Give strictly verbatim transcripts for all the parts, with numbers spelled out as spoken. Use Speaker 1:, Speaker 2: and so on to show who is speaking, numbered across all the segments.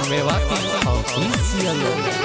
Speaker 1: Mewati official.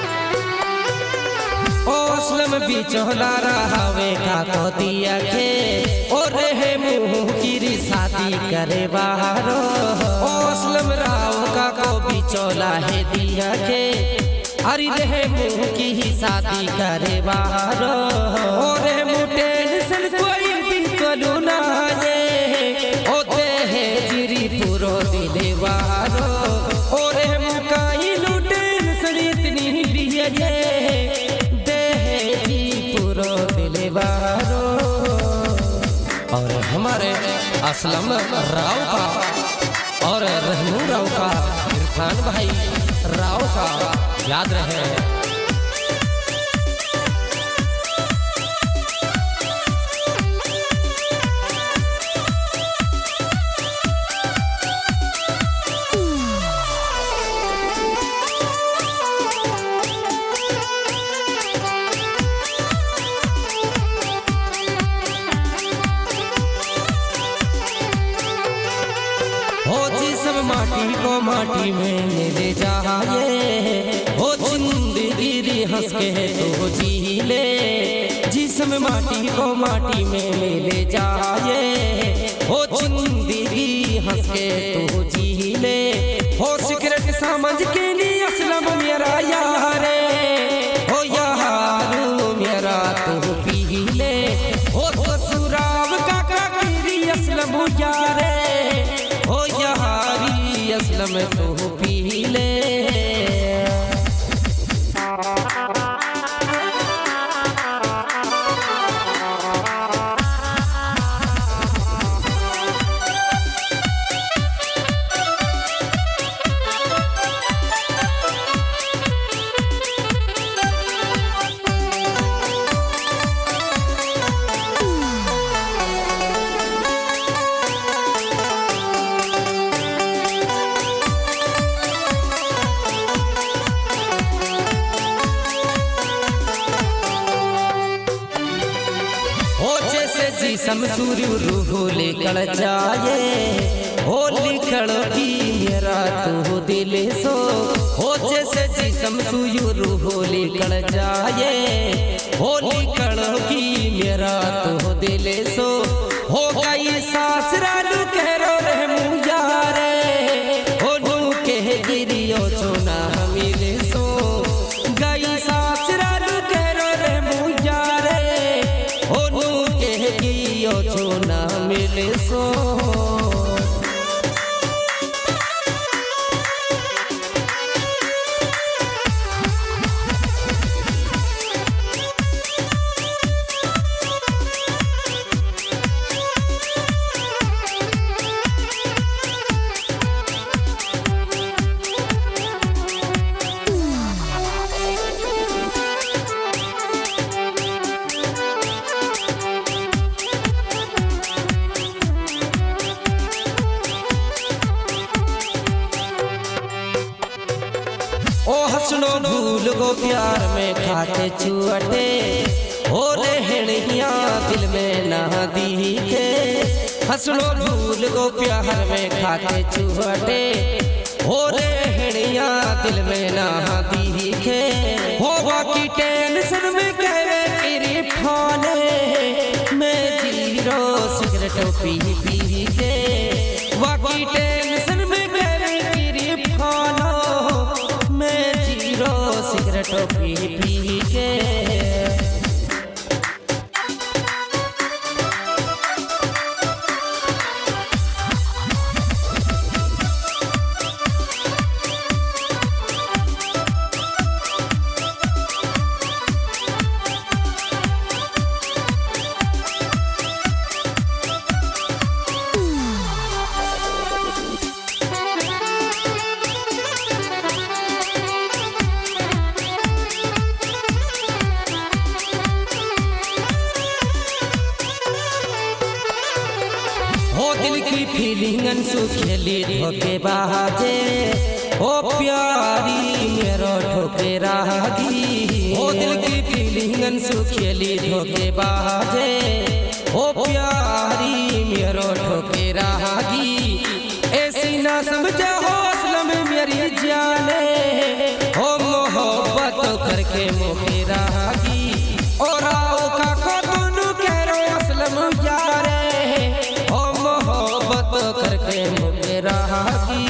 Speaker 1: ओस्लम बिचौला रहावे का कोतिया के और रहे मुँह की शादी करे बाहरो। ओस्लम राव का को बिचौला है दिया के हरी रहे मुँह की ही शादी करे बाहरो। और टेंशन कोई भी कलू ना होते है जिरी पूरो दिले बाहरो। और मुकाई टेंशन इतनी भी बारो। और हमारे असलम राव का और रहनू राव का इरफान भाई राव का याद रहे। माटी को माटी में ले जाए हो जिंदगी हंस के तो जी ले। जिसम माटी को माटी में ले जाए हो जिंदगी हंस के तो जी ले। हो सिगरेट समझ के लिए असलम मेरा यार हो यार मेरा तो पी ले। हो तो सुराब का काकी असलम यार हो यारी असलम तो पी ले। जिसम सूर्य रूह लेकर जाए हो लिखड़ की मेरा तो दिल सो। हो जैसे जिसम सूर्य रूह लेकर जाए हो लिखड़ की मेरा तो दिल सो। हो गई सासरालू कह रो रे मुयारे हो नू कह गिरियो चोना मिले सो। गई सासरालू कह रो रे मुयारे हो नू गियो चोना मिले सो। ओ हंसनो भूल गो प्यार में खाते चुअटे हो रहनिया दिल में ना दिखे। हंसनो भूल गो प्यार में खाते चुअटे हो रहनिया दिल में ना दिखे। हो बाकी टेंशन में कहे तेरी फाने मैं जीरो सिगरेट पी पी के। बाकी टेंशन में कहे तेरी फानो मैं जीरो सिगरेट पी पी के। हो दिल की फीलिंगन सुखेली धोके बाजे हो प्यारी मेरो ठोके रागी। हो दिल की फीलिंगन सुखेली धोके बाजे हो प्यारी मेरो ठोके रागी। ऐसी ना समझा हो असलम मेरी जा जाने हो मोहब्बत करके मोके रागी और आओ का दोनों करो असलम यारे हो मोहब्बत करके मोके रागी।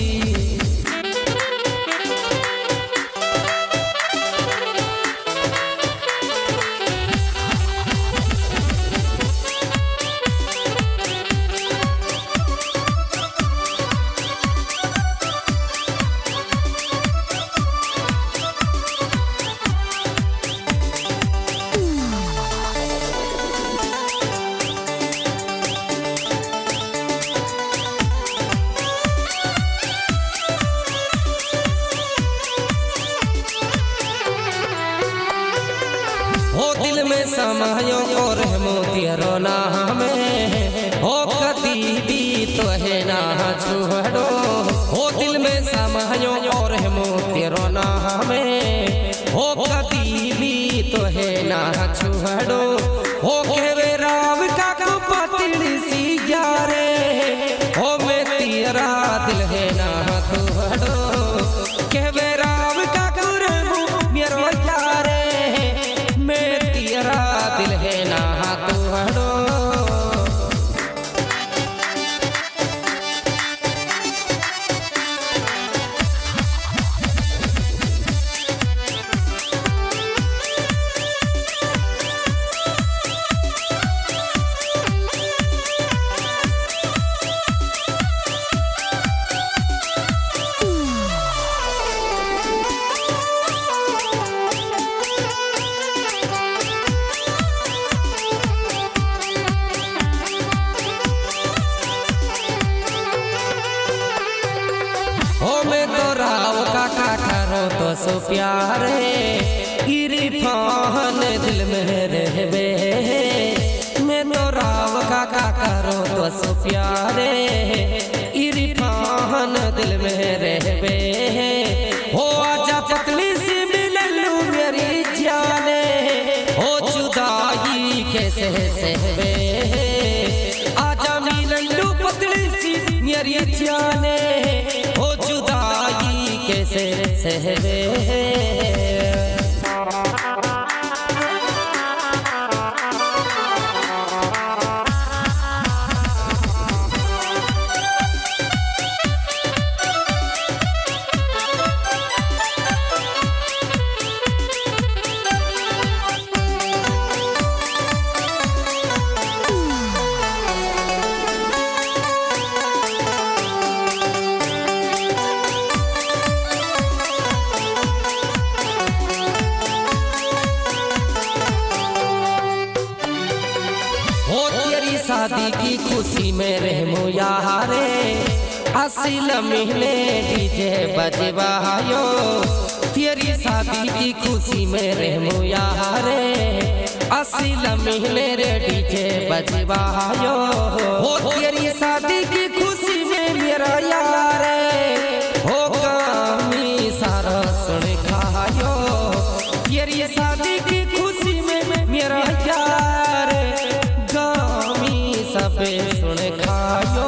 Speaker 1: हो दिल में समायो और मोतियरो नाम में हो कदी भी तो है ना छुड़ो हो दिल में समायो और मोतियरो नाम में हो कदी भी तो है ना छुड़ो हो के राव का पतली सी यारे हो मैं तेरा दिल है ना छुड़ो के राव का मेरो यारे दिल है ना तुहड़ो। हो मैं तो राव काका करो तो सो प्यारे इरफान दिल में रहबे मैं तो राव काका करो तो सो प्यारे इरफान दिल में रहबे हो आजा पतली सी मिललू मेरी जाने हो जुदाई कैसे सहबे आजा मिललू पतली सी मेरी जाने हो जुदाई कैसे सहबे। शादी की खुशी में रहमो यारे असिल मिले डीजे बजवायो तेरी शादी की खुशी में रहमो यारे असिल मिले रे डीजे बजवायो हो तेरी शादी की खुशी में मेरा यारे हो कामी सारा सुन खायो तेरी शादी की खुशी में मेरा यार सबे सुन खायो।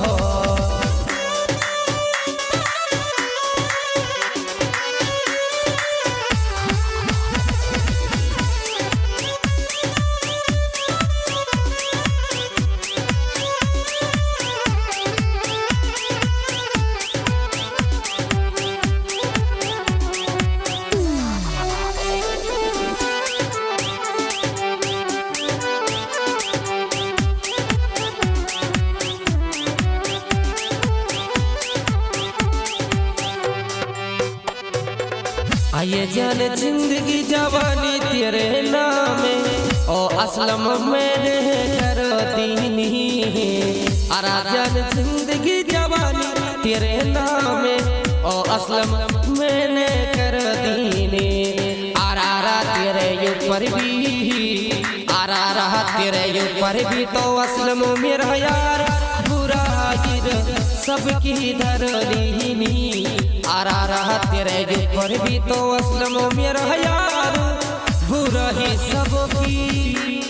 Speaker 1: आइए जान जिंदगी जवानी तेरे नाम ओ असलम मैंने करो दीनी अरा जान जिंदगी जवानी तेरे नाम ओ असलम मैंने करो दीनी आरा रा तेरे ऊपर भी आरा रहा तेरे ऊपर भी तो असलम मेरा यार बुरा गिर सबकी धरनी आरा रहा तेरे ऊपर भी तो असलम मेरा यार बुरा ही सबकी।